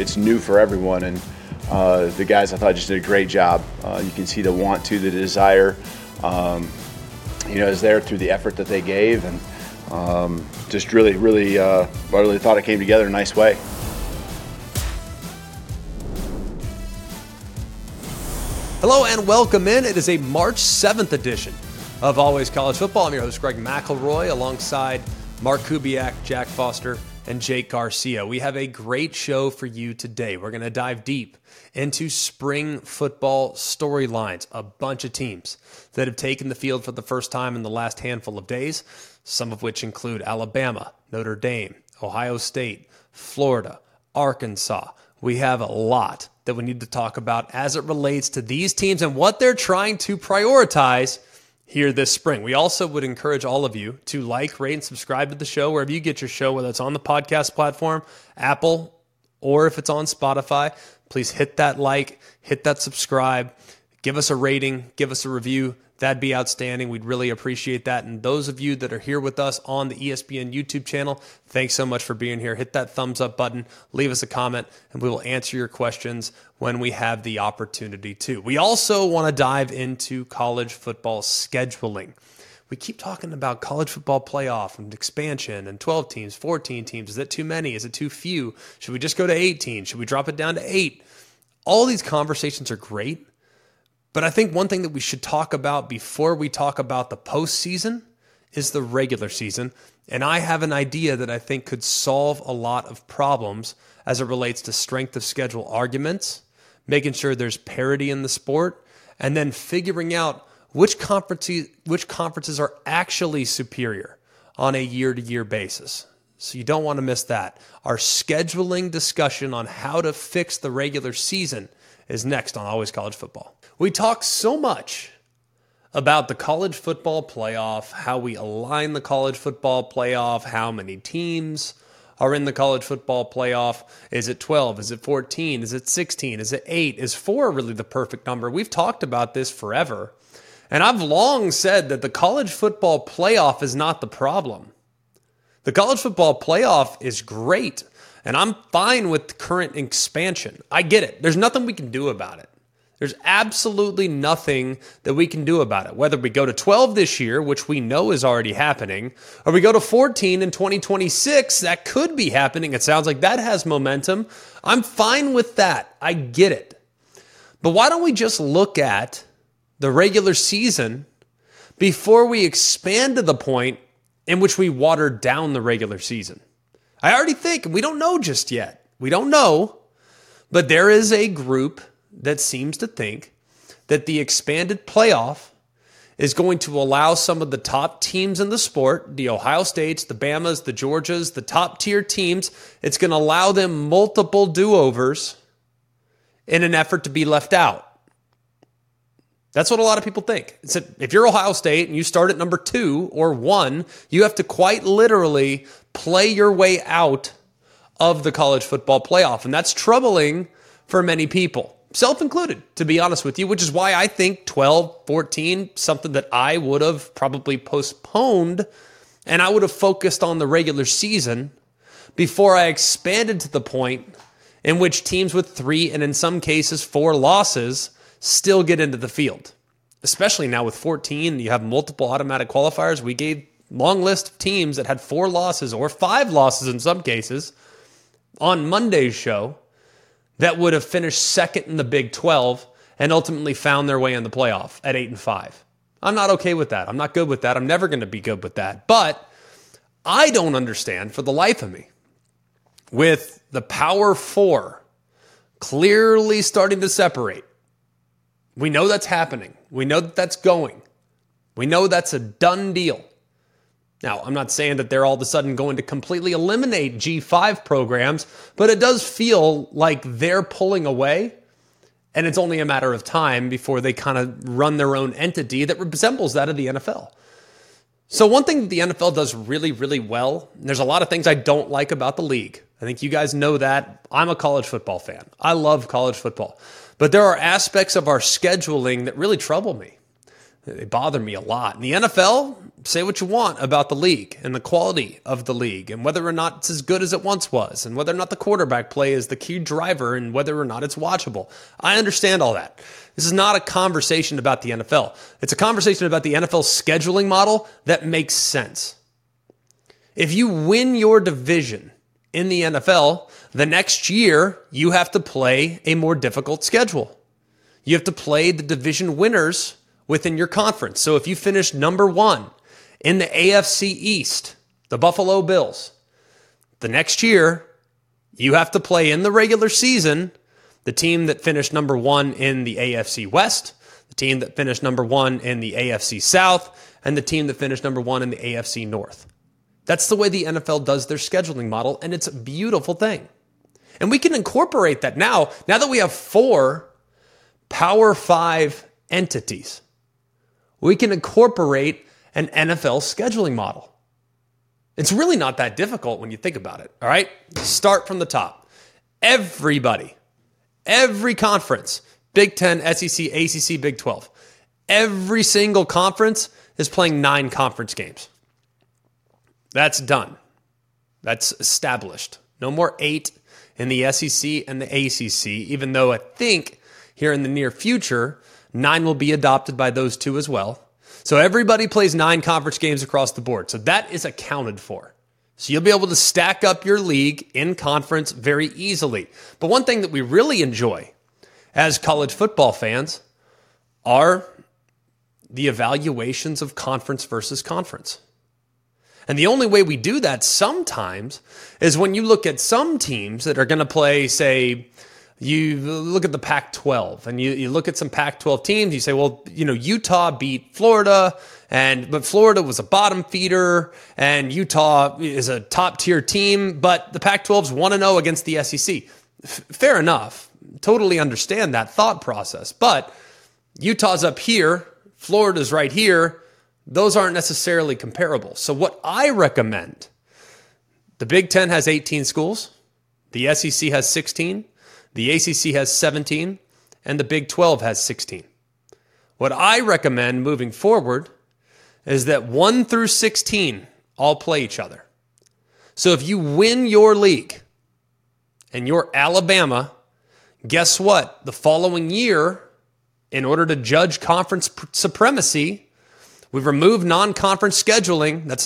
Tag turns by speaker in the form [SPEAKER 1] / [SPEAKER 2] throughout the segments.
[SPEAKER 1] it's new for everyone, and the guys I thought just did a great job. You can see the want to, the desire, is there through the effort that they gave, and just really thought it came together in a nice way.
[SPEAKER 2] Hello and welcome in. It is a March 7th edition of Always College Football. I'm your host, Greg McElroy, alongside Mark Kubiak, Jack Foster, and Jake Garcia. We have a great show for you today. We're going to dive deep into spring football storylines, a bunch of teams that have taken the field for the first time in the last handful of days, some of which include Alabama, Notre Dame, Ohio State, Florida, Arkansas. We have a lot that we need to talk about as it relates to these teams and what they're trying to prioritize here this spring. We also would encourage all of you to like, rate, and subscribe to the show wherever you get your show, whether it's on the podcast platform, Apple, or if it's on Spotify. Please hit that like, hit that subscribe, give us a rating, give us a review. That'd be outstanding. We'd really appreciate that. And those of you that are here with us on the ESPN YouTube channel, thanks so much for being here. Hit that thumbs up button, leave us a comment, and we will answer your questions when we have the opportunity to. We also want to dive into college football scheduling. We keep talking about college football playoff and expansion and 12 teams, 14 teams. Is that too many? Is it too few? Should we just go to 18? Should we drop it down to 8? All these conversations are great. But I think one thing that we should talk about before we talk about the postseason is the regular season. And I have an idea that I think could solve a lot of problems as it relates to strength of schedule arguments, making sure there's parity in the sport, and then figuring out which conferences are actually superior on a year-to-year basis. So you don't want to miss that. Our scheduling discussion on how to fix the regular season is next on Always College Football. We talk so much about the college football playoff, how we align the college football playoff, how many teams are in the college football playoff. Is it 12? Is it 14? Is it 16? Is it 8? Is 4 really the perfect number? We've talked about this forever. And I've long said that the college football playoff is not the problem. The college football playoff is great, and I'm fine with the current expansion. I get it. There's nothing we can do about it. There's absolutely nothing that we can do about it. Whether we go to 12 this year, which we know is already happening, or we go to 14 in 2026, that could be happening. It sounds like that has momentum. I'm fine with that. I get it. But why don't we just look at the regular season before we expand to the point in which we watered down the regular season? I already think, we don't know just yet. We don't know, but there is a group that seems to think that the expanded playoff is going to allow some of the top teams in the sport, the Ohio States, the Bamas, the Georgias, the top tier teams, it's going to allow them multiple do-overs in an effort to be left out. That's what a lot of people think. It's that if you're Ohio State and you start at number 2 or 1, you have to quite literally play your way out of the college football playoff. And that's troubling for many people, self-included, to be honest with you, which is why I think 12, 14, something that I would have probably postponed, and I would have focused on the regular season before I expanded to the point in which teams with 3 and in some cases 4 losses still get into the field. Especially now with 14, you have multiple automatic qualifiers. We gave long list of teams that had 4 losses or 5 losses in some cases on Monday's show that would have finished second in the Big 12 and ultimately found their way in the playoff at 8-5. I'm not okay with that. I'm not good with that. I'm never going to be good with that. But I don't understand for the life of me, with the Power 4 clearly starting to separate. We know that's happening. We know that that's going. We know that's a done deal. Now, I'm not saying that they're all of a sudden going to completely eliminate G5 programs, but it does feel like they're pulling away, and it's only a matter of time before they kind of run their own entity that resembles that of the NFL. So one thing that the NFL does really, really well, and there's a lot of things I don't like about the league. I think you guys know that. I'm a college football fan. I love college football. But there are aspects of our scheduling that really trouble me. They bother me a lot. In the NFL, say what you want about the league and the quality of the league and whether or not it's as good as it once was and whether or not the quarterback play is the key driver and whether or not it's watchable. I understand all that. This is not a conversation about the NFL. It's a conversation about the NFL scheduling model that makes sense. If you win your division in the NFL, the next year you have to play a more difficult schedule. You have to play the division winners within your conference. So if you finish number 1 in the AFC East, the Buffalo Bills, the next year you have to play in the regular season the team that finished number 1 in the AFC West, the team that finished number 1 in the AFC South, and the team that finished number 1 in the AFC North. That's the way the NFL does their scheduling model, and it's a beautiful thing. And we can incorporate that now that we have 4 Power 5 entities. We can incorporate an NFL scheduling model. It's really not that difficult when you think about it, all right? Start from the top. Everybody, every conference, Big Ten, SEC, ACC, Big 12, every single conference is playing 9 conference games. That's done. That's established. No more 8 in the SEC and the ACC, even though I think here in the near future, 9 will be adopted by those 2 as well. So everybody plays 9 conference games across the board. So that is accounted for. So you'll be able to stack up your league in conference very easily. But one thing that we really enjoy as college football fans are the evaluations of conference versus conference. And the only way we do that sometimes is when you look at some teams that are going to play, say, you look at the Pac-12 and you look at some Pac-12 teams, you say, well, Utah beat Florida, but Florida was a bottom feeder and Utah is a top tier team, but the Pac-12's 1-0 against the SEC. Fair enough. Totally understand that thought process, but Utah's up here, Florida's right here. Those aren't necessarily comparable. So what I recommend, the Big Ten has 18 schools, the SEC has 16, the ACC has 17, and the Big 12 has 16. What I recommend moving forward is that 1 through 16 all play each other. So if you win your league and you're Alabama, guess what? The following year, in order to judge conference supremacy, we've removed non-conference scheduling. That's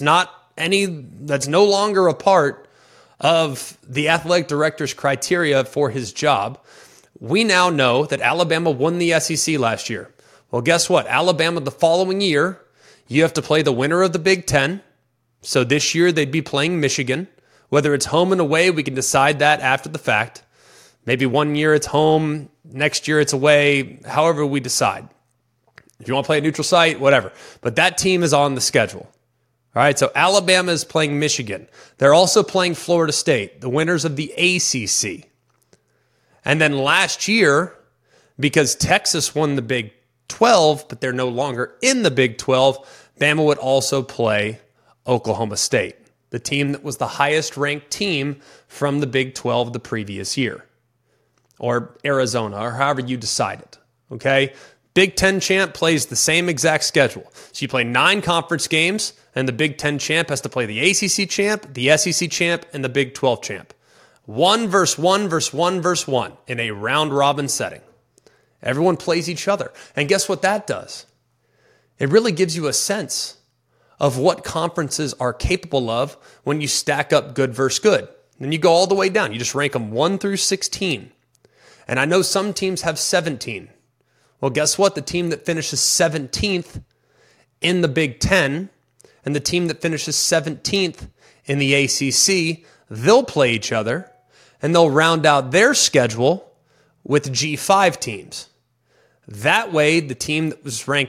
[SPEAKER 2] no longer a part of the athletic director's criteria for his job. We now know that Alabama won the SEC last year. Well, guess what? Alabama the following year, you have to play the winner of the Big Ten. So this year they'd be playing Michigan. Whether it's home and away, we can decide that after the fact. Maybe one year it's home, next year it's away, however we decide. If you want to play a neutral site, whatever. But that team is on the schedule. All right, so Alabama is playing Michigan. They're also playing Florida State, the winners of the ACC. And then last year, because Texas won the Big 12, but they're no longer in the Big 12, Bama would also play Oklahoma State, the team that was the highest ranked team from the Big 12 the previous year, or Arizona, or however you decide it, okay? Big Ten champ plays the same exact schedule. So you play 9 conference games, and the Big Ten champ has to play the ACC champ, the SEC champ, and the Big 12 champ. 1 versus 1 versus 1 versus 1 in a round-robin setting. Everyone plays each other. And guess what that does? It really gives you a sense of what conferences are capable of when you stack up good versus good. Then you go all the way down. You just rank them 1 through 16. And I know some teams have 17. Well, guess what? The team that finishes 17th in the Big Ten and the team that finishes 17th in the ACC, they'll play each other and they'll round out their schedule with G5 teams. That way, the team that was ranked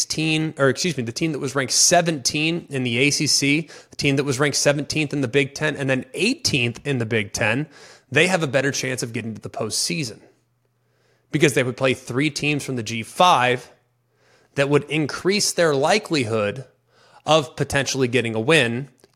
[SPEAKER 2] the team that was ranked 17 in the ACC, the team that was ranked 17th in the Big Ten, and then 18th in the Big Ten, they have a better chance of getting to the postseason because they would play 3 teams from the G5 that would increase their likelihood of potentially getting a win,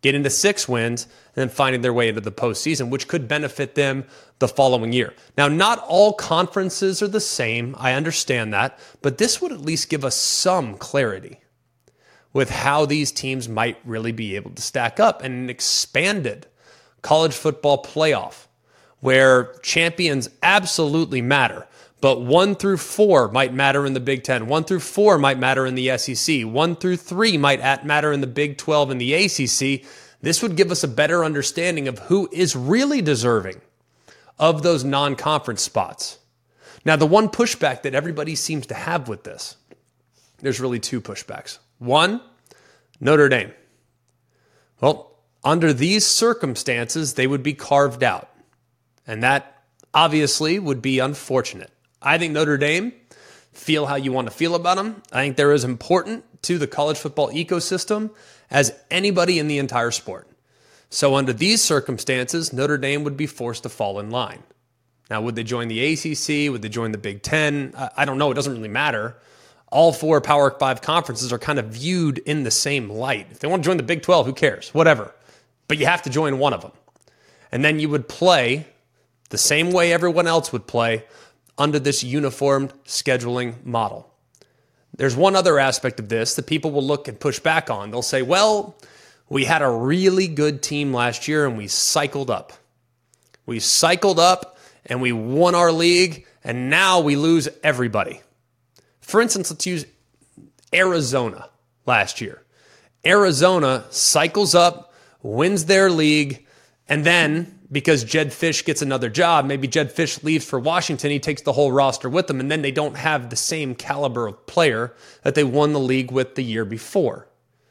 [SPEAKER 2] getting to 6 wins, and then finding their way into the postseason, which could benefit them the following year. Now, not all conferences are the same. I understand that, but this would at least give us some clarity with how these teams might really be able to stack up, and an expanded college football playoff where champions absolutely matter. But 1 through 4 might matter in the Big Ten. 1 through 4 might matter in the SEC. 1 through 3 might matter in the Big 12 and the ACC. This would give us a better understanding of who is really deserving of those non-conference spots. Now, the one pushback that everybody seems to have with this, there's really 2 pushbacks. 1, Notre Dame. Well, under these circumstances, they would be carved out. And that obviously would be unfortunate. I think Notre Dame, feel how you want to feel about them. I think they're as important to the college football ecosystem as anybody in the entire sport. So under these circumstances, Notre Dame would be forced to fall in line. Now, would they join the ACC? Would they join the Big Ten? I don't know. It doesn't really matter. All 4 Power 5 conferences are kind of viewed in the same light. If they want to join the Big 12, who cares? Whatever. But you have to join one of them. And then you would play the same way everyone else would play under this uniformed scheduling model. There's one other aspect of this that people will look and push back on. They'll say, well, we had a really good team last year and we cycled up. We cycled up and we won our league, and now we lose everybody. For instance, let's use Arizona last year. Arizona cycles up, wins their league, and then because Jedd Fisch gets another job, maybe Jedd Fisch leaves for Washington, he takes the whole roster with him, and then they don't have the same caliber of player that they won the league with the year before.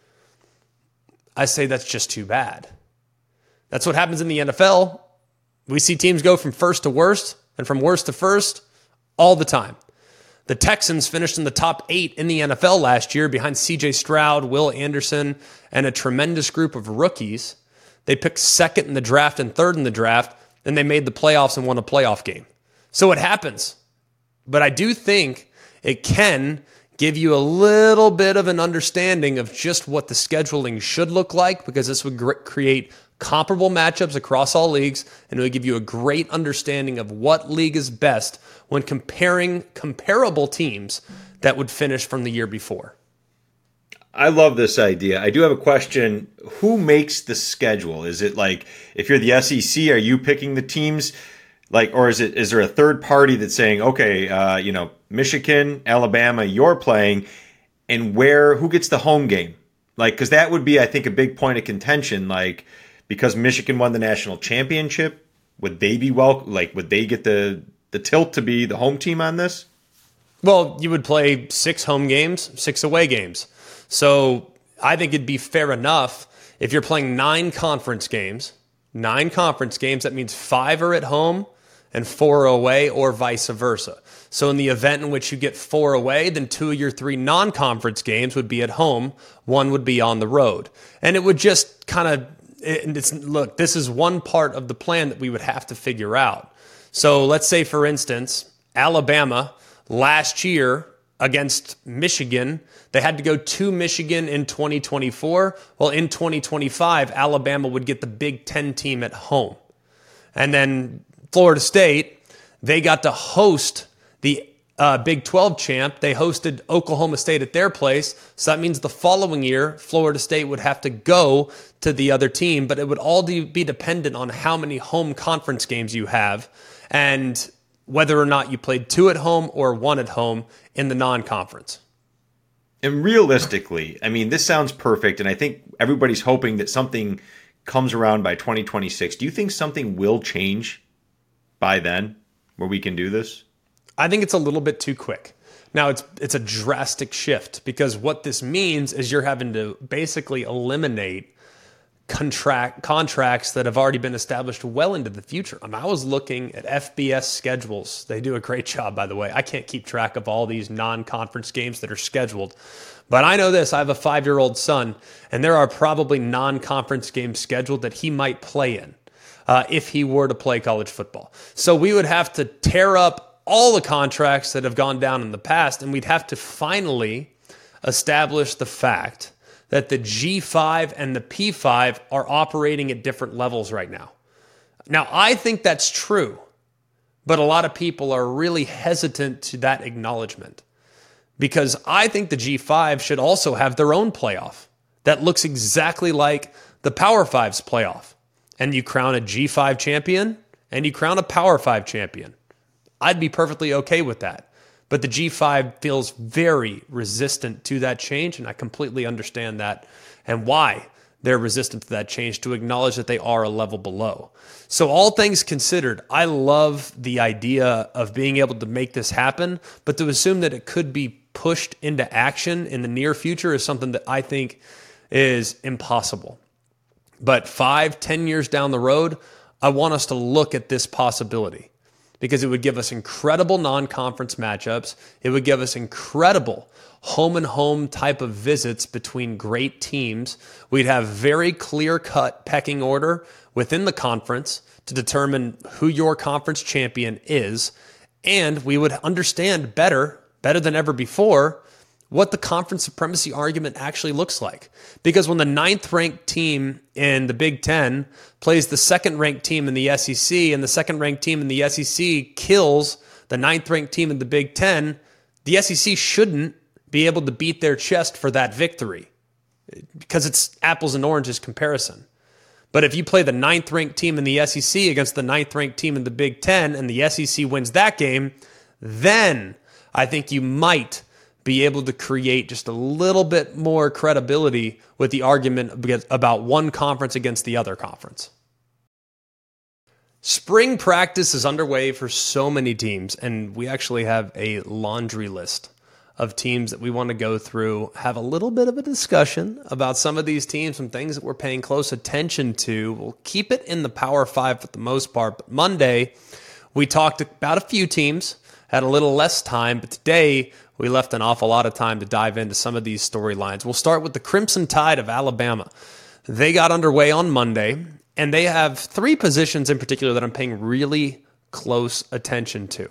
[SPEAKER 2] I say that's just too bad. That's what happens in the NFL. We see teams go from first to worst and from worst to first all the time. The Texans finished in the top 8 in the NFL last year behind C.J. Stroud, Will Anderson, and a tremendous group of rookies. They picked 2nd in the draft and 3rd in the draft, and they made the playoffs and won a playoff game. So it happens. But I do think it can give you a little bit of an understanding of just what the scheduling should look like, because this would create comparable matchups across all leagues, and it would give you a great understanding of what league is best when comparing comparable teams that would finish from the year before.
[SPEAKER 3] I love this idea. I do have a question. Who makes the schedule? Is it like, if you're the SEC, are you picking the teams? Or is there a third party that's saying, okay, Michigan, Alabama, you're playing, and who gets the home game? Because that would be, I think, a big point of contention. Because Michigan won the national championship, would they be would they get the tilt to be the home team on this?
[SPEAKER 2] Well, you would play 6 home games, 6 away games. So I think it'd be fair enough if you're playing 9 conference games. 9 conference games, that means 5 are at home and 4 are away, or vice versa. So in the event in which you get 4 away, then 2 of your 3 non-conference games would be at home, 1 would be on the road. And it would just kind of, look, this is one part of the plan that we would have to figure out. So let's say, for instance, Alabama last year against Michigan, they had to go to Michigan in 2024. Well, in 2025, Alabama would get the Big Ten team at home. And then Florida State, they got to host the Big 12 champ. They hosted Oklahoma State at their place. So that means the following year, Florida State would have to go to the other team, but it would all be dependent on how many home conference games you have and whether or not you played 2 at home or 1 at home in the non-conference.
[SPEAKER 3] And realistically, I mean, this sounds perfect, and I think everybody's hoping that something comes around by 2026. Do you think something will change by then where we can do this?
[SPEAKER 2] I think it's a little bit too quick. Now, it's a drastic shift, because what this means is you're having to basically eliminate contracts that have already been established well into the future. I was looking at FBS schedules. They do a great job, by the way. I can't keep track of all these non-conference games that are scheduled. But I know this. I have a 5-year-old son, and there are probably non-conference games scheduled that he might play in if he were to play college football. So we would have to tear up all the contracts that have gone down in the past, and we'd have to finally establish the fact that the G5 and the P5 are operating at different levels right now. Now, I think that's true, but a lot of people are really hesitant to that acknowledgement because I think the G5 should also have their own playoff that looks exactly like the Power 5's playoff. And you crown a G5 champion and you crown a Power 5 champion. I'd be perfectly okay with that. But the G5 feels very resistant to that change, and I completely understand that and why they're resistant to that change, to acknowledge that they are a level below. So all things considered, I love the idea of being able to make this happen, but to assume that it could be pushed into action in the near future is something that I think is impossible. But 5-10 years down the road, I want us to look at this possibility because it would give us incredible non-conference matchups. It would give us incredible home-and-home type of visits between great teams. We'd have very clear-cut pecking order within the conference to determine who your conference champion is, and we would understand better than ever before, what the conference supremacy argument actually looks like. Because when the 9th-ranked team in the Big Ten plays the 2nd-ranked team in the SEC, and the 2nd-ranked team in the SEC kills the 9th-ranked team in the Big Ten, the SEC shouldn't be able to beat their chest for that victory because it's apples and oranges comparison. But if you play the 9th-ranked team in the SEC against the 9th-ranked team in the Big Ten and the SEC wins that game, then I think you might be able to create just a little bit more credibility with the argument about one conference against the other conference. Spring practice is underway for so many teams, and we actually have a laundry list of teams that we want to go through, have a little bit of a discussion about some of these teams, some things that we're paying close attention to. We'll keep it in the Power 5 for the most part, but Monday we talked about a few teams, had a little less time, but today we left an awful lot of time to dive into some of these storylines. We'll start with the Crimson Tide of Alabama. They got underway on Monday, and they have 3 positions in particular that I'm paying really close attention to.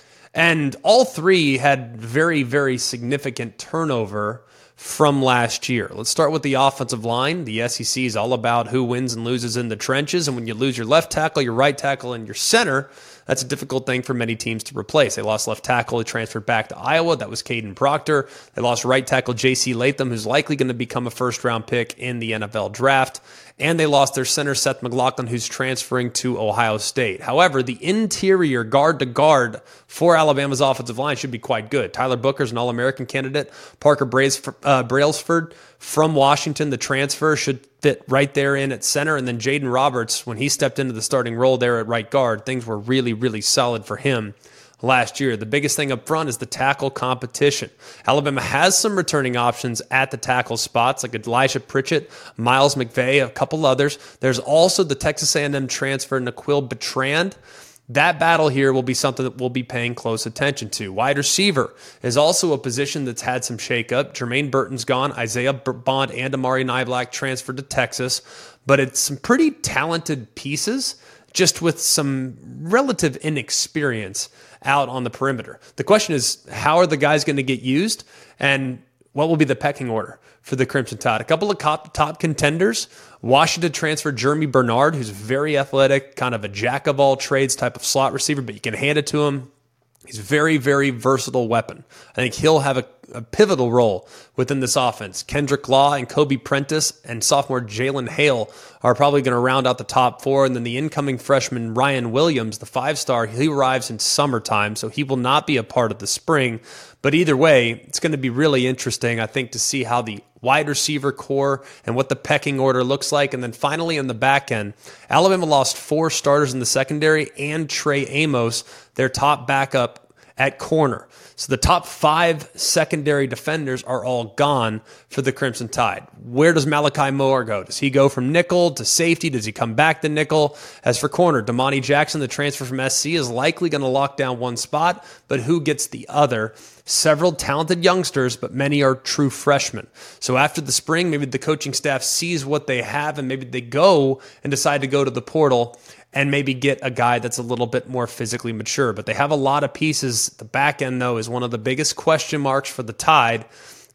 [SPEAKER 2] And all 3 had very, very significant turnover from last year. Let's start with the offensive line. The SEC is all about who wins and loses in the trenches, and when you lose your left tackle, your right tackle, and your center, that's a difficult thing for many teams to replace. They lost left tackle, he transferred back to Iowa. That was Caden Proctor. They lost right tackle J.C. Latham, who's likely going to become a first-round pick in the NFL draft. And they lost their center, Seth McLaughlin, who's transferring to Ohio State. However, the interior guard-to-guard for Alabama's offensive line should be quite good. Tyler Booker's an All-American candidate. Parker Brailsford from Washington, the transfer, should fit right there in at center. And then Jaden Roberts, when he stepped into the starting role there at right guard, things were really, really solid for him last year. The biggest thing up front is the tackle competition. Alabama has some returning options at the tackle spots like Elijah Pritchett, Miles McVay, a couple others. There's also the Texas A&M transfer Naquil Bertrand. That battle here will be something that we'll be paying close attention to. Wide receiver is also a position that's had some shakeup. Jermaine Burton's gone. Isaiah Bond and Amari Niblack transferred to Texas. But it's some pretty talented pieces, just with some relative inexperience out on the perimeter. The question is, how are the guys going to get used, and what will be the pecking order for the Crimson Tide? A couple of top contenders. Washington transferred Jeremy Bernard, who's very athletic, kind of a jack-of-all-trades type of slot receiver, but you can hand it to him. He's a very, very versatile weapon. I think he'll have a pivotal role within this offense. Kendrick Law and Kobe Prentice and sophomore Jalen Hale are probably going to round out the top 4. And then the incoming freshman Ryan Williams, the 5-star, he arrives in summertime, so he will not be a part of the spring. But either way, it's going to be really interesting, I think, to see how the wide receiver core and what the pecking order looks like. And then finally in the back end, Alabama lost 4 starters in the secondary and Trey Amos, their top backup at corner. So the top 5 secondary defenders are all gone for the Crimson Tide. Where does Malachi Moore go? Does he go from nickel to safety? Does he come back to nickel? As for corner, Damani Jackson, the transfer from SC, is likely going to lock down one spot, but who gets the other? Several talented youngsters, but many are true freshmen. So after the spring, maybe the coaching staff sees what they have, and maybe they go and decide to go to the portal and maybe get a guy that's a little bit more physically mature. But they have a lot of pieces. The back end, though, is one of the biggest question marks for the Tide.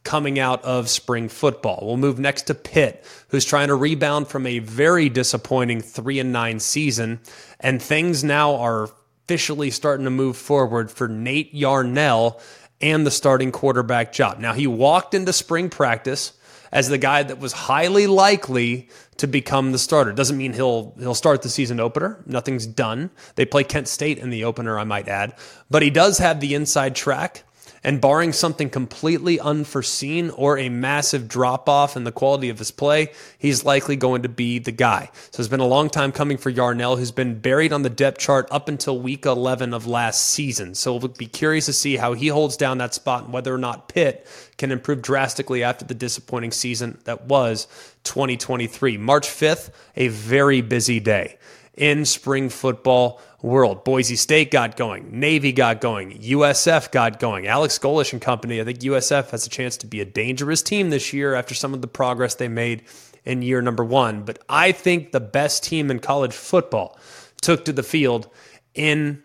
[SPEAKER 2] coming out of spring football. We'll move next to Pitt, who's trying to rebound from a very disappointing 3-9 season, and things now are officially starting to move forward for Nate Yarnell and the starting quarterback job. Now, he walked into spring practice as the guy that was highly likely to become the starter. Doesn't mean he'll start the season opener. Nothing's done. They play Kent State in the opener, I might add. But he does have the inside track. And barring something completely unforeseen or a massive drop-off in the quality of his play, he's likely going to be the guy. So it's been a long time coming for Yarnell, who's been buried on the depth chart up until week 11 of last season. So we'll be curious to see how he holds down that spot and whether or not Pitt can improve drastically after the disappointing season that was 2023. March 5th, a very busy day in spring football world. Boise State got going. Navy got going. USF got going. Alex Golish and company, I think USF has a chance to be a dangerous team this year after some of the progress they made in year number one. But I think the best team in college football took to the field in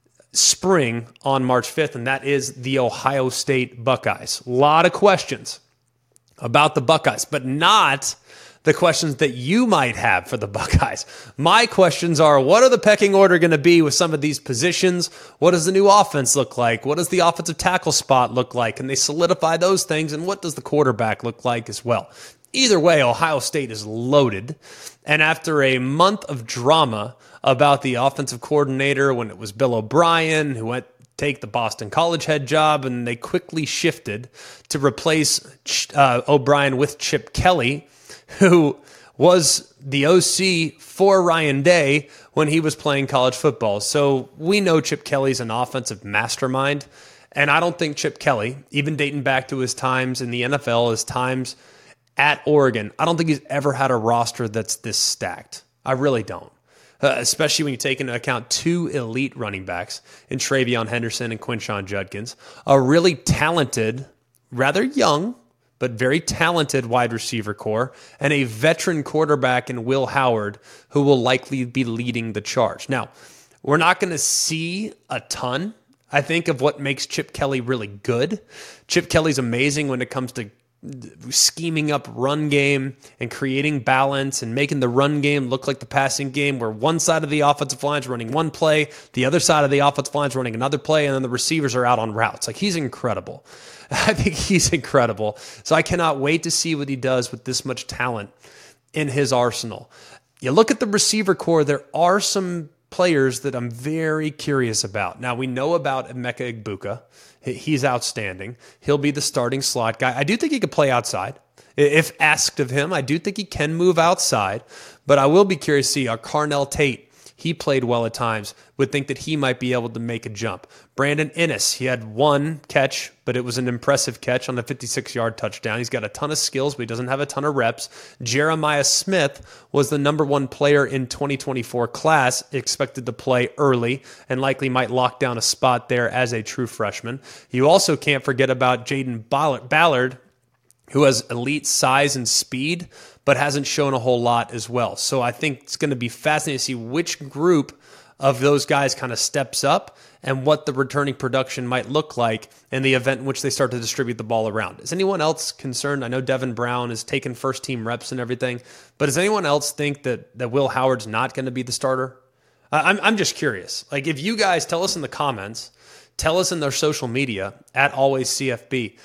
[SPEAKER 2] spring on March 5th, and that is the Ohio State Buckeyes. A lot of questions about the Buckeyes, but not the questions that you might have for the Buckeyes. My questions are, what are the pecking order going to be with some of these positions? What does the new offense look like? What does the offensive tackle spot look like? Can they solidify those things? And what does the quarterback look like as well? Either way, Ohio State is loaded. And after a month of drama about the offensive coordinator when it was Bill O'Brien, who went take the Boston College head job, and they quickly shifted to replace O'Brien with Chip Kelly, who was the OC for Ryan Day when he was playing college football. So we know Chip Kelly's an offensive mastermind, and I don't think Chip Kelly, even dating back to his times in the NFL, his times at Oregon, I don't think he's ever had a roster that's this stacked. I really don't. Especially when you take into account two elite running backs in Travion Henderson and Quinshon Judkins, a really talented, rather young, but very talented wide receiver core, and a veteran quarterback in Will Howard, who will likely be leading the charge. Now, we're not going to see a ton, I think, of what makes Chip Kelly really good. Chip Kelly's amazing when it comes to scheming up run game and creating balance and making the run game look like the passing game, where one side of the offensive line is running one play, the other side of the offensive line is running another play, and then the receivers are out on routes. Like, he's incredible. I think he's incredible. So I cannot wait to see what he does with this much talent in his arsenal. You look at the receiver core, there are some players that I'm very curious about. Now, we know about Emeka Egbuka. He's outstanding. He'll be the starting slot guy. I do think he could play outside. If asked of him, I do think he can move outside. But I will be curious to see Carnell Tate. He played well at times. Would think that he might be able to make a jump. Brandon Inniss, he had one catch, but it was an impressive catch on a 56-yard touchdown. He's got a ton of skills, but he doesn't have a ton of reps. Jeremiah Smith was the number one player in 2024 class, expected to play early, and likely might lock down a spot there as a true freshman. You also can't forget about Jaden Ballard, who has elite size and speed, but hasn't shown a whole lot as well. So I think it's going to be fascinating to see which group of those guys kind of steps up and what the returning production might look like in the event in which they start to distribute the ball around. Is anyone else concerned? I know Devin Brown is taking first-team reps and everything, but does anyone else think that Will Howard's not going to be the starter? I'm just curious. Like, if you guys tell us in the comments, tell us in their social media, @AlwaysCFB,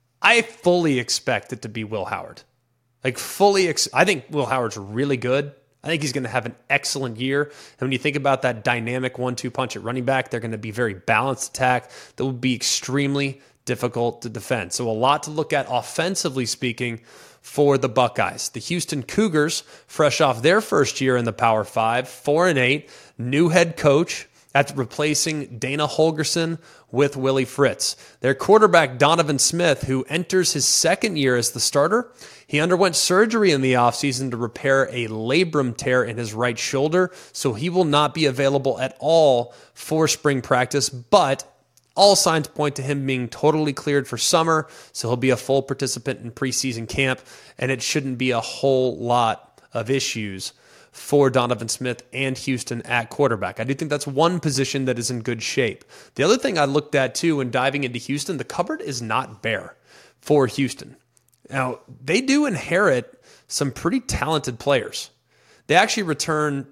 [SPEAKER 2] I fully expect it to be Will Howard. Like, I think Will Howard's really good. I think he's going to have an excellent year. And when you think about that dynamic 1-2 punch at running back, they're going to be very balanced attack that will be extremely difficult to defend. So a lot to look at offensively speaking for the Buckeyes. The Houston Cougars, fresh off their first year in the Power 5, 4-8, new head coach, after replacing Dana Holgorsen with Willie Fritz. Their quarterback, Donovan Smith, who enters his second year as the starter, he underwent surgery in the offseason to repair a labrum tear in his right shoulder, so he will not be available at all for spring practice, but all signs point to him being totally cleared for summer, so he'll be a full participant in preseason camp, and it shouldn't be a whole lot of issues for Donovan Smith and Houston at quarterback. I do think that's one position that is in good shape. The other thing I looked at too when diving into Houston, the cupboard is not bare for Houston. Now, they do inherit some pretty talented players. They actually return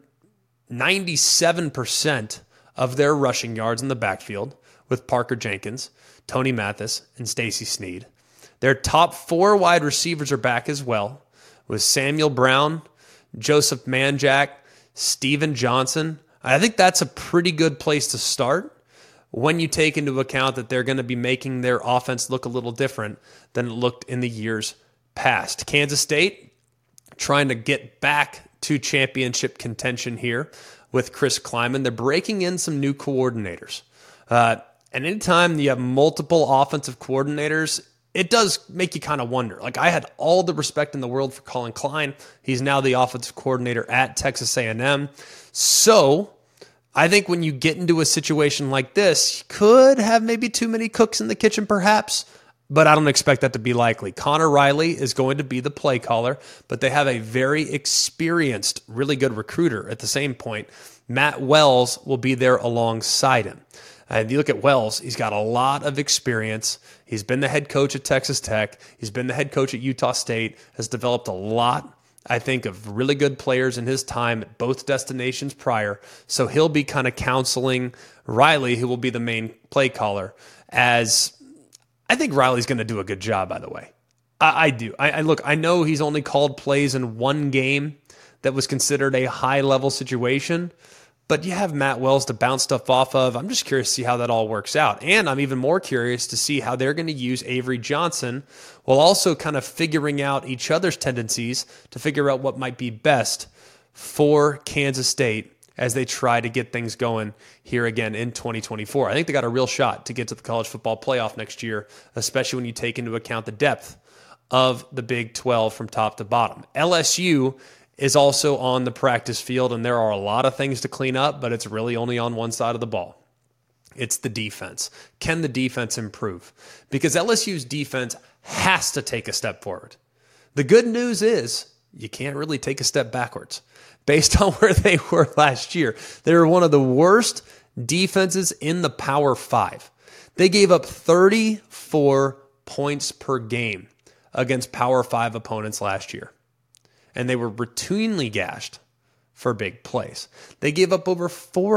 [SPEAKER 2] 97% of their rushing yards in the backfield with Parker Jenkins, Tony Mathis, and Stacey Sneed. Their top 4 wide receivers are back as well, with Samuel Brown, Joseph Manjack, Steven Johnson. I think that's a pretty good place to start when you take into account that they're going to be making their offense look a little different than it looked in the years past. Kansas State trying to get back to championship contention here with Chris Kleiman. They're breaking in some new coordinators. And anytime you have multiple offensive coordinators, it does make you kind of wonder. Like, I had all the respect in the world for Colin Klein. He's now the offensive coordinator at Texas A&M. So I think when you get into a situation like this, you could have maybe too many cooks in the kitchen perhaps, but I don't expect that to be likely. Connor Riley is going to be the play caller, but they have a very experienced, really good recruiter at the same point. Matt Wells will be there alongside him. And you look at Wells, he's got a lot of experience. He's been the head coach at Texas Tech. He's been the head coach at Utah State, has developed a lot, I think, of really good players in his time at both destinations prior. So he'll be kind of counseling Riley, who will be the main play caller, as I think Riley's going to do a good job, by the way. I do. Look, I know he's only called plays in one game that was considered a high-level situation, but you have Matt Wells to bounce stuff off of. I'm just curious to see how that all works out. And I'm even more curious to see how they're going to use Avery Johnson while also kind of figuring out each other's tendencies to figure out what might be best for Kansas State as they try to get things going here again in 2024. I think they got a real shot to get to the college football playoff next year, especially when you take into account the depth of the Big 12 from top to bottom. LSU is also on the practice field, and there are a lot of things to clean up, but it's really only on one side of the ball. It's the defense. Can the defense improve? Because LSU's defense has to take a step forward. The good news is you can't really take a step backwards. Based on where they were last year, they were one of the worst defenses in the Power 5. They gave up 34 points per game against Power 5 opponents last year. And they were routinely gashed for big plays. They gave up over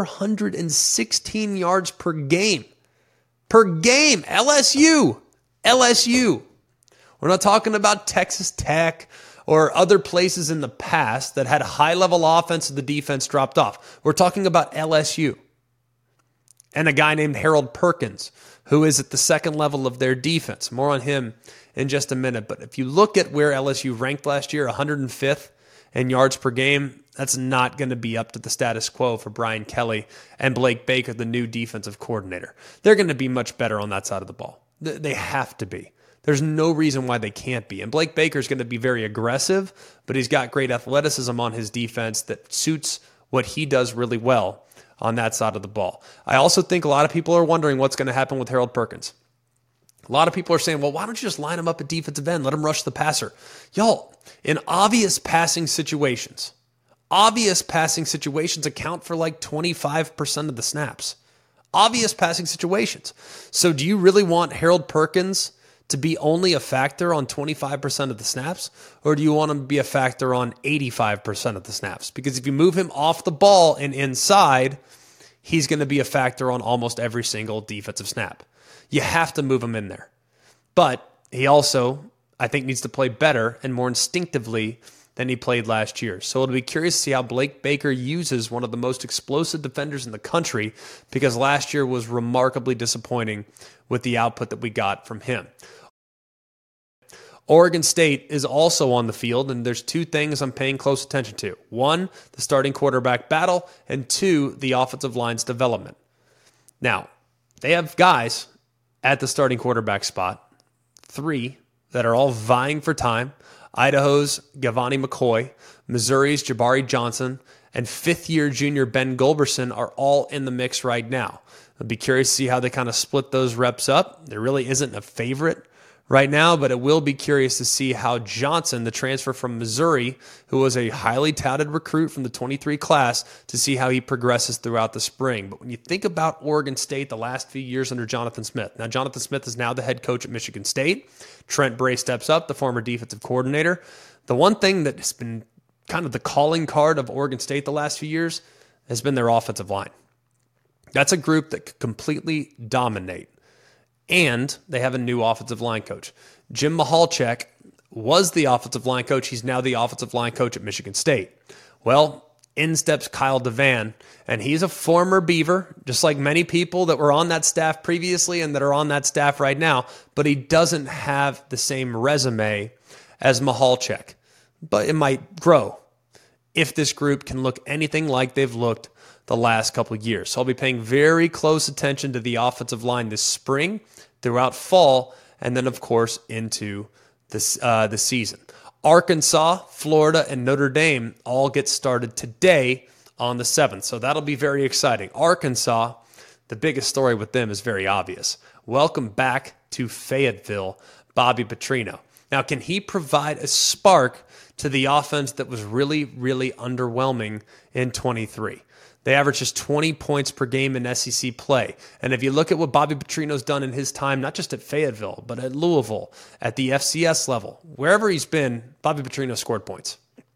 [SPEAKER 2] 416 yards per game. Per game. LSU. We're not talking about Texas Tech or other places in the past that had high-level offense and the defense dropped off. We're talking about LSU. And a guy named Harold Perkins, who is at the second level of their defense. More on him in just a minute. But if you look at where LSU ranked last year, 105th in yards per game, that's not going to be up to the status quo for Brian Kelly and Blake Baker, the new defensive coordinator. They're going to be much better on that side of the ball. They have to be. There's no reason why they can't be. And Blake Baker's going to be very aggressive, but he's got great athleticism on his defense that suits what he does really well on that side of the ball. I also think a lot of people are wondering what's going to happen with Harold Perkins. A lot of people are saying, well, why don't you just line him up at defensive end? Let him rush the passer. Y'all, in obvious passing situations account for like 25% of the snaps. Obvious passing situations. So do you really want Harold Perkins to be only a factor on 25% of the snaps? Or do you want him to be a factor on 85% of the snaps? Because if you move him off the ball and inside, he's going to be a factor on almost every single defensive snap. You have to move him in there. But he also, I think, needs to play better and more instinctively than he played last year. So it'll be curious to see how Blake Baker uses one of the most explosive defenders in the country, because last year was remarkably disappointing with the output that we got from him. Oregon State is also on the field, and there's two things I'm paying close attention to. One, the starting quarterback battle, and two, the offensive line's development. Now, they have guys at the starting quarterback spot, three that are all vying for time. Idaho's Gavani McCoy, Missouri's Jabari Johnson, and fifth-year junior Ben Gulberson are all in the mix right now. I'll be curious to see how they kind of split those reps up. There really isn't a favorite right now, but it will be curious to see how Johnson, the transfer from Missouri, who was a highly touted recruit from the 23 class, to see how he progresses throughout the spring. But when you think about Oregon State the last few years under Jonathan Smith, now Jonathan Smith is now the head coach at Michigan State. Trent Bray steps up, the former defensive coordinator. The one thing that has been kind of the calling card of Oregon State the last few years has been their offensive line. That's a group that could completely dominate. And they have a new offensive line coach. Jim Michalczik was the offensive line coach. He's now the offensive line coach at Michigan State. Well, in steps Kyle DeVan, and he's a former Beaver, just like many people that were on that staff previously and that are on that staff right now, but he doesn't have the same resume as Michalczik. But it might grow if this group can look anything like they've looked the last couple of years. So I'll be paying very close attention to the offensive line this spring, throughout fall, and then, of course, into the season. Arkansas, Florida, and Notre Dame all get started today on the 7th, so that'll be very exciting. Arkansas, the biggest story with them is very obvious. Welcome back to Fayetteville, Bobby Petrino. Now, can he provide a spark to the offense that was really, really underwhelming in 23? They average just 20 points per game in SEC play. And if you look at what Bobby Petrino's done in his time, not just at Fayetteville, but at Louisville, at the FCS level, wherever he's been, Bobby Petrino scored points.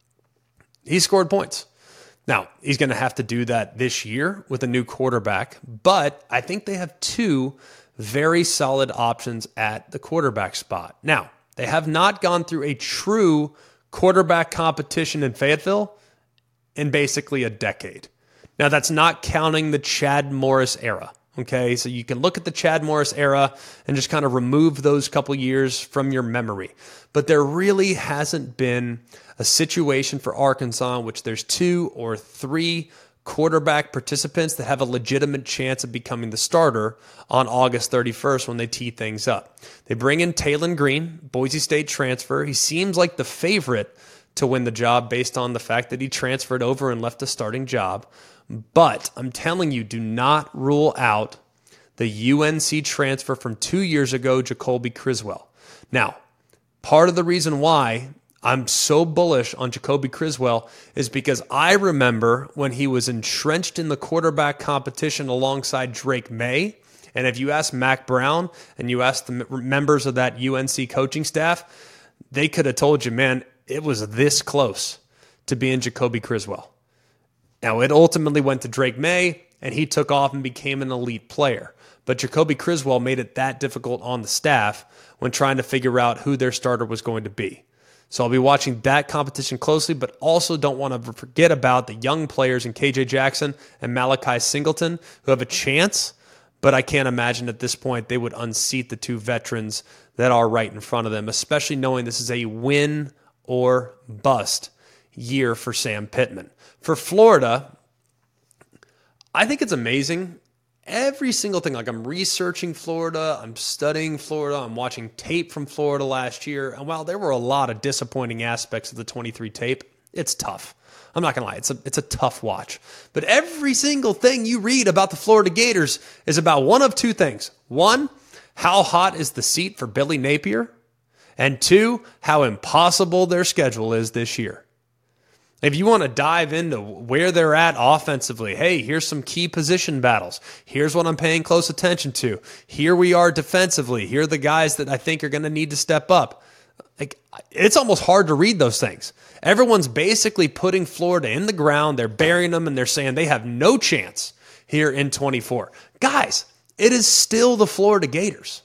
[SPEAKER 2] He scored points. Now, he's going to have to do that this year with a new quarterback, but I think they have two very solid options at the quarterback spot. Now, they have not gone through a true quarterback competition in Fayetteville in basically a decade. Now, that's not counting the Chad Morris era, okay? So you can look at the Chad Morris era and just kind of remove those couple years from your memory. But there really hasn't been a situation for Arkansas in which there's 2 or 3 quarterback participants that have a legitimate chance of becoming the starter on August 31st when they tee things up. They bring in Taylon Green, Boise State transfer. He seems like the favorite to win the job based on the fact that he transferred over and left a starting job. But I'm telling you, do not rule out the UNC transfer from 2 years ago, Jacoby Criswell. Now, part of the reason why I'm so bullish on Jacoby Criswell is because I remember when he was entrenched in the quarterback competition alongside Drake May. And if you ask Mac Brown and you ask the members of that UNC coaching staff, they could have told you, man, it was this close to being Jacoby Criswell. Now, it ultimately went to Drake May, and he took off and became an elite player. But Jacoby Criswell made it that difficult on the staff when trying to figure out who their starter was going to be. So I'll be watching that competition closely, but also don't want to forget about the young players in KJ Jackson and Malachi Singleton who have a chance, but I can't imagine at this point they would unseat the 2 veterans that are right in front of them, especially knowing this is a win or bust year for Sam Pittman. For Florida, I think it's amazing. Every single thing, like I'm researching Florida, I'm studying Florida, I'm watching tape from Florida last year. And while there were a lot of disappointing aspects of the 23 tape, it's tough. I'm not going to lie, it's a tough watch. But every single thing you read about the Florida Gators is about one of 2 things. 1, how hot is the seat for Billy Napier? And 2, how impossible their schedule is this year. If you want to dive into where they're at offensively, hey, here's some key position battles. Here's what I'm paying close attention to. Here we are defensively. Here are the guys that I think are going to need to step up. Like, it's almost hard to read those things. Everyone's basically putting Florida in the ground. They're burying them, and they're saying they have no chance here in 24. Guys, it is still the Florida Gators.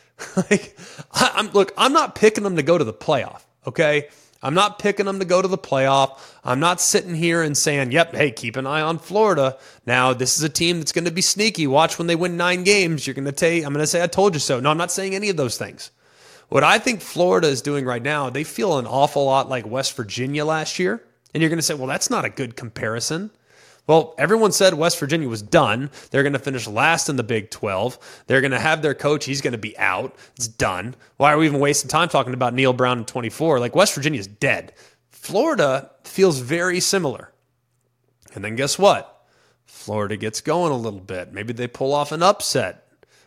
[SPEAKER 2] I'm not picking them to go to the playoff, okay? I'm not picking them to go to the playoff. I'm not sitting here and saying, yep, hey, keep an eye on Florida. Now, this is a team that's going to be sneaky. Watch when they win 9 games. I'm going to say I told you so. No, I'm not saying any of those things. What I think Florida is doing right now, they feel an awful lot like West Virginia last year. And you're going to say, well, that's not a good comparison. Well, everyone said West Virginia was done. They're going to finish last in the Big 12. They're going to have their coach. He's going to be out. It's done. Why are we even wasting time talking about Neil Brown in 24? Like, West Virginia's dead. Florida feels very similar. And then guess what? Florida gets going a little bit. Maybe they pull off an upset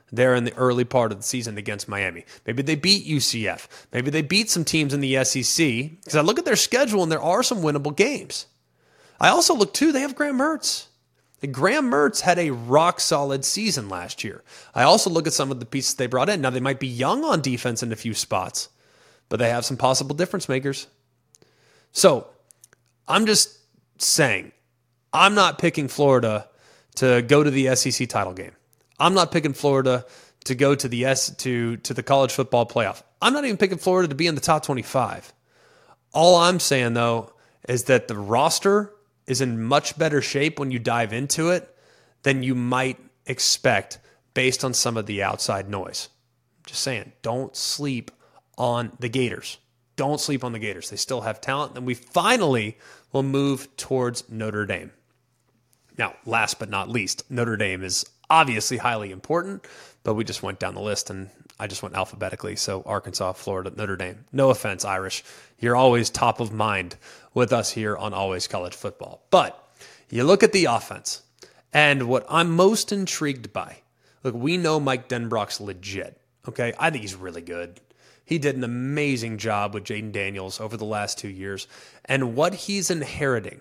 [SPEAKER 2] there in the early part of the season against Miami. Maybe they beat UCF. Maybe they beat some teams in the SEC. Because I look at their schedule and there are some winnable games. I also look too, they have Graham Mertz. Graham Mertz had a rock-solid season last year. I also look at some of the pieces they brought in. Now, they might be young on defense in a few spots, but they have some possible difference makers. So, I'm just saying, I'm not picking Florida to go to the SEC title game. I'm not picking Florida to go to the to the college football playoff. I'm not even picking Florida to be in the top 25. All I'm saying, though, is that the roster is in much better shape when you dive into it than you might expect based on some of the outside noise. Just saying, don't sleep on the Gators. Don't sleep on the Gators. They still have talent, and we finally will move towards Notre Dame. Now, last but not least, Notre Dame is obviously highly important, but we just went down the list, and I just went alphabetically. So Arkansas, Florida, Notre Dame. No offense, Irish. You're always top of mind with us here on Always College Football. But you look at the offense, and what I'm most intrigued by, look, we know Mike Denbrock's legit, okay? I think he's really good. He did an amazing job with Jayden Daniels over the last 2 years. And what he's inheriting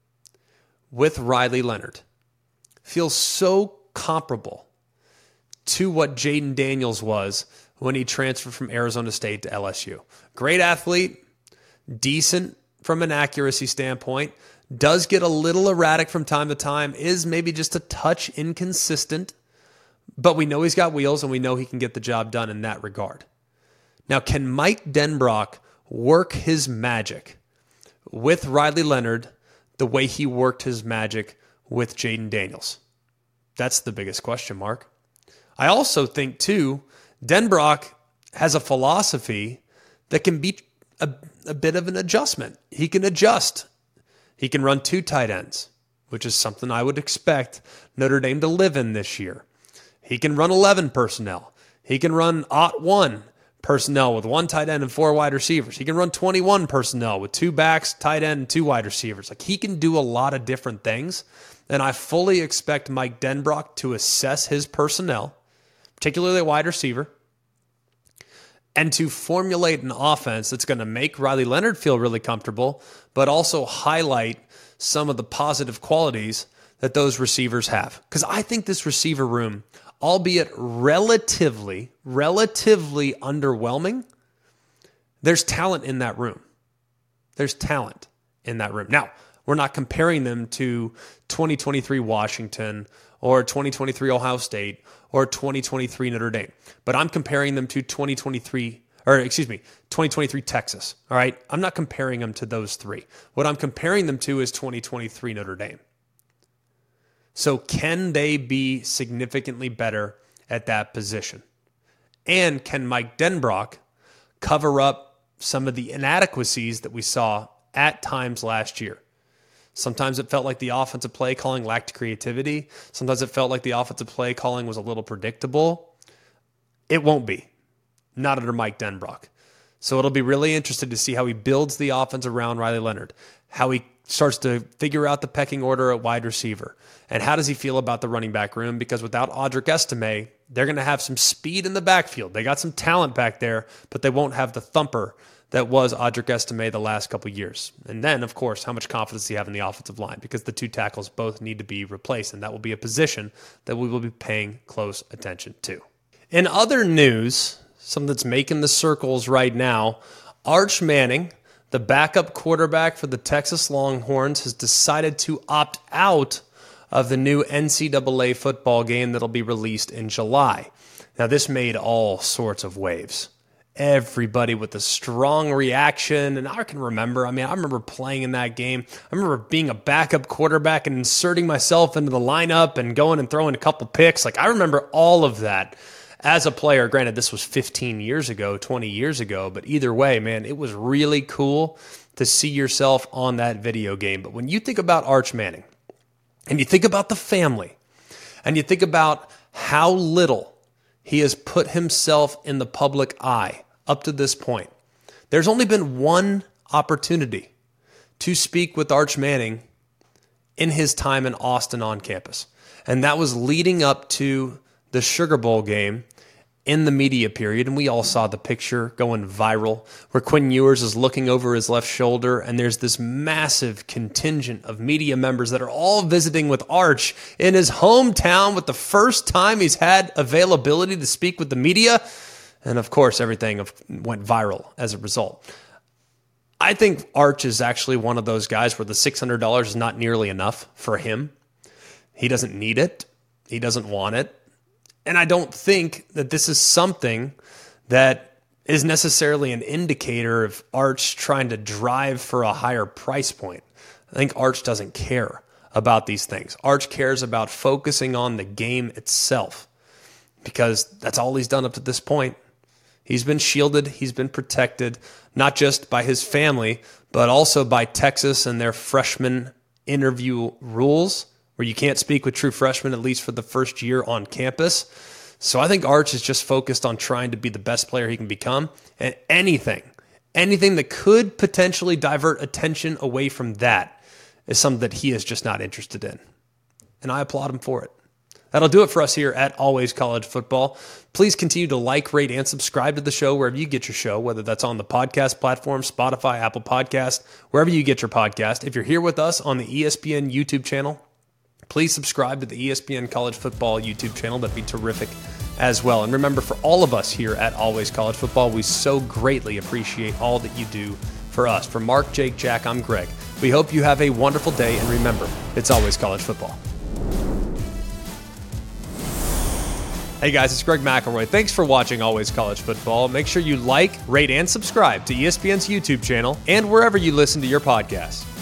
[SPEAKER 2] with Riley Leonard feels so comparable to what Jayden Daniels was when he transferred from Arizona State to LSU. Great athlete, decent from an accuracy standpoint, does get a little erratic from time to time, is maybe just a touch inconsistent, but we know he's got wheels and we know he can get the job done in that regard. Now, can Mike Denbrock work his magic with Riley Leonard the way he worked his magic with Jayden Daniels? That's the biggest question mark. I also think, too, Denbrock has a philosophy that can be a bit of an adjustment. He can adjust. He can run 2 tight ends, which is something I would expect Notre Dame to live in this year. He can run 11 personnel. He can run 1 personnel with 1 tight end and 4 wide receivers. He can run 21 personnel with 2 backs, tight end, and 2 wide receivers. Like, he can do a lot of different things, and I fully expect Mike Denbrock to assess his personnel, particularly a wide receiver, and to formulate an offense that's going to make Riley Leonard feel really comfortable, but also highlight some of the positive qualities that those receivers have. Because I think this receiver room, albeit relatively underwhelming, there's talent in that room. There's talent in that room. Now, we're not comparing them to 2023 Washington or 2023 Ohio State or 2023 Notre Dame, but I'm comparing them to 2023 Texas, all right? I'm not comparing them to those 3. What I'm comparing them to is 2023 Notre Dame. So can they be significantly better at that position? And can Mike Denbrock cover up some of the inadequacies that we saw at times last year? Sometimes it felt like the offensive play calling lacked creativity. Sometimes it felt like the offensive play calling was a little predictable. It won't be. Not under Mike Denbrock. So it'll be really interesting to see how he builds the offense around Riley Leonard, how he starts to figure out the pecking order at wide receiver, and how does he feel about the running back room? Because without Audric Estime, they're going to have some speed in the backfield. They got some talent back there, but they won't have the thumper that was Audric Estime the last couple of years. And then, of course, how much confidence do you have in the offensive line? Because the 2 tackles both need to be replaced, and that will be a position that we will be paying close attention to. In other news, something that's making the circles right now, Arch Manning, the backup quarterback for the Texas Longhorns, has decided to opt out of the new NCAA football game that'll be released in July. Now, this made all sorts of waves. Everybody with a strong reaction, and I can remember, I remember playing in that game. I remember being a backup quarterback and inserting myself into the lineup and going and throwing a couple picks. Like, I remember all of that as a player. Granted, this was 15 years ago, 20 years ago, but either way, man, it was really cool to see yourself on that video game. But when you think about Arch Manning, and you think about the family, and you think about how little he has put himself in the public eye up to this point, there's only been one opportunity to speak with Arch Manning in his time in Austin on campus. And that was leading up to the Sugar Bowl game in the media period, and we all saw the picture going viral where Quinn Ewers is looking over his left shoulder, and there's this massive contingent of media members that are all visiting with Arch in his hometown with the first time he's had availability to speak with the media. And of course, everything went viral as a result. I think Arch is actually one of those guys where the $600 is not nearly enough for him. He doesn't need it. He doesn't want it. And I don't think that this is something that is necessarily an indicator of Arch trying to drive for a higher price point. I think Arch doesn't care about these things. Arch cares about focusing on the game itself because that's all he's done up to this point. He's been shielded. He's been protected, not just by his family, but also by Texas and their freshman interview rules, where you can't speak with true freshmen, at least for the first year on campus. So I think Arch is just focused on trying to be the best player he can become. And anything that could potentially divert attention away from that is something that he is just not interested in. And I applaud him for it. That'll do it for us here at Always College Football. Please continue to like, rate, and subscribe to the show wherever you get your show, whether that's on the podcast platform, Spotify, Apple Podcast, wherever you get your podcast. If you're here with us on the ESPN YouTube channel, please subscribe to the ESPN College Football YouTube channel. That'd be terrific as well. And remember, for all of us here at Always College Football, we so greatly appreciate all that you do for us. For Mark, Jake, Jack, I'm Greg. We hope you have a wonderful day, and remember, it's always college football. Hey guys, it's Greg McElroy. Thanks for watching Always College Football. Make sure you like, rate, and subscribe to ESPN's YouTube channel and wherever you listen to your podcasts.